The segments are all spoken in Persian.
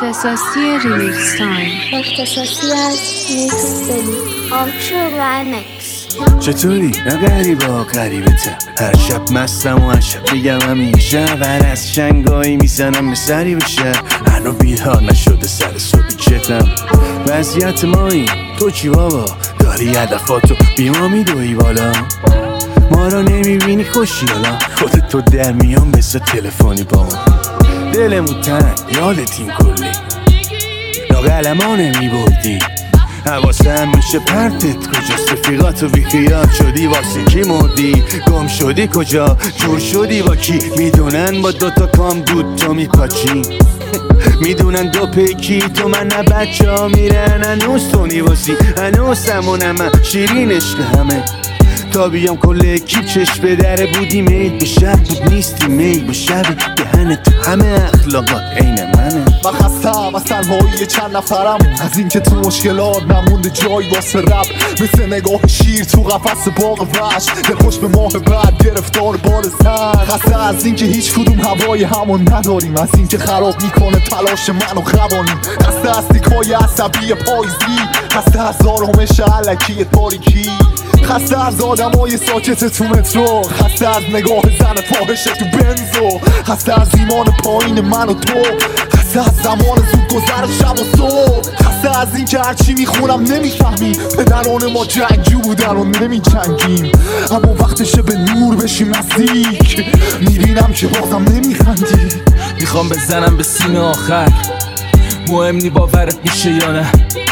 اختصاصی ریمیکس تایم. اختصاصی از میکس دلی آلترا رمکس. چطوری؟ نه غریبا غریبتم. هر شب مستم و هر شب بگم همیشه ور از شنگایی میزنم به سری بشه. هنو بیدار نشده سر صبحی چتم. وضعیت مایی تو چی بابا؟ داری هدفاتو بیما میدوی بالا. ما رو نمیبینی خوشیالا. خودت تو در میان بسا تلفنی با ما. دلمون تنگ یادت این کلی لاغلما نمیبردی. حواسم میشه پرتت کجاست؟ رفیقاتو بیخیال شدی واسه کی مردی؟ گم شدی کجا؟ جور شدی با کی؟ میدونن با دوتا کام دود تو میپاچی. میدونن دو پیکی تو من نه بچه ها میرن. هنوز تو نیواسی هنوز سمونم من شیرین عشق همه. تا بیام کل اکیب چشم به دره بودی میل به شب بود نیستی میل به شب دهنت همه اخلاقات عین منه. من خستم از تنهایی چند نفرم از اینکه تو مشکلات نمونده جای واسه رب. مثل نگاه شیر تو قفس باغ وحش دل خوش به ماه بعد گرفتار بال سر. خسته از اینکه هیچ کدوم هوای همون نداریم. از اینکه خراب میکنه تلاش منو خوانیم. خسته از تیکای عصبی پاییزی. خسته از آرامش علکی تاریکی. خسته از آدمای ساکت تو مترو. خسته از نگاه زن فاحشه تو بنزو. خسته از ایمان پایین من و تو. خسته از زمان زود گذر شب و صبح. خسته از این که هرچی میخونم نمیفهمی. پدران ما جنگجو بودن و نمیجنگیم. اما وقتشه به نور بشیم نزدیک. میبینم که بازم نمیخندی. میخوام بزنم به سینه آخر. مهم نی باورت میشه یا نه.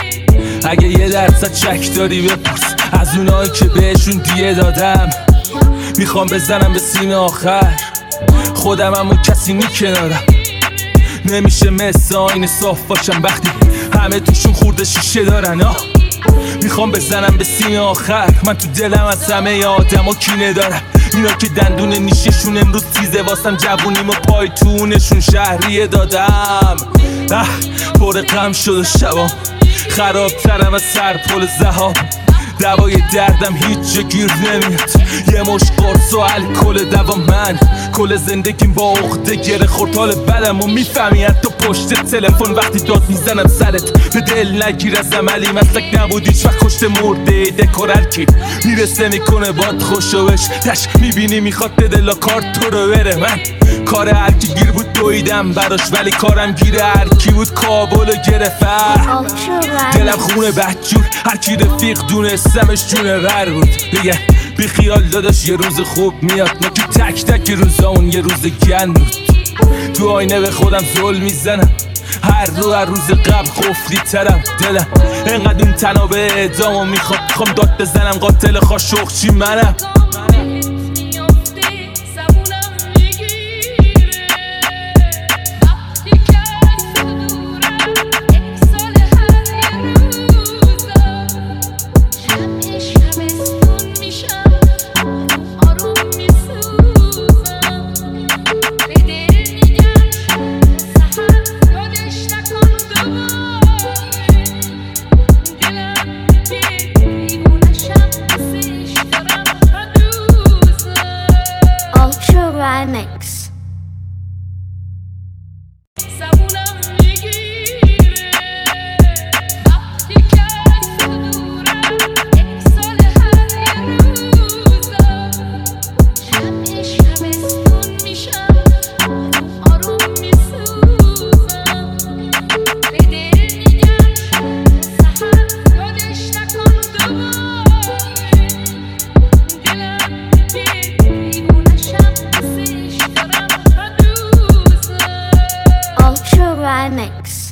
اگه 1% شک داری بپرس از اونایی که بهشون دیه دادم. میخوام بزنم به سینه آخر. خودم همون کسی نی کنارم. نمیشه مثل آینه صاف باشم وقتی همه توشون خورده شیشه دارن. میخوام بزنم به سینه آخر. من تو دلم از همه آدم ها کینه دارم. اینا که دندون نیششون امروز تیزه واسم جوونیم و پای تونشون شهریه دادم. پر غم شد و شبام خرابترم از سر پل زهاب. دوای دردم هیچ جا گیر نمیاد. یه مش قرص و الکل دوا. من کل زندگیم با عقده گره خورد. حال بدم و میفهمی حتی پشت تلفن وقتی داد میزنم سرت. به دل نگیر از عملی مسلک نبود هیچ وقت کشته مرده دکورل کی میرسه میکنه باد خوشوش تش میبینی میخواد دلا کارت تو رو بره. من کار هرکی گیر بود دویدم براش ولی کارم گیر هرکی بود کابلو گرفت. دلم خونه بدجور هرکی رفیق دونستمش جونه ور بود. بگه بی خیال داداش یه روز خوب میاد. ما که تک تک روزا اون یه روز گند بود. تو آینه به خودم ظلم میزنم. هر روز قبل خفلی ترم. دلم انقدر اون تنها به اعدامو میخوام داد بزنم قاتل خاشخچی منم. Remix. Remix.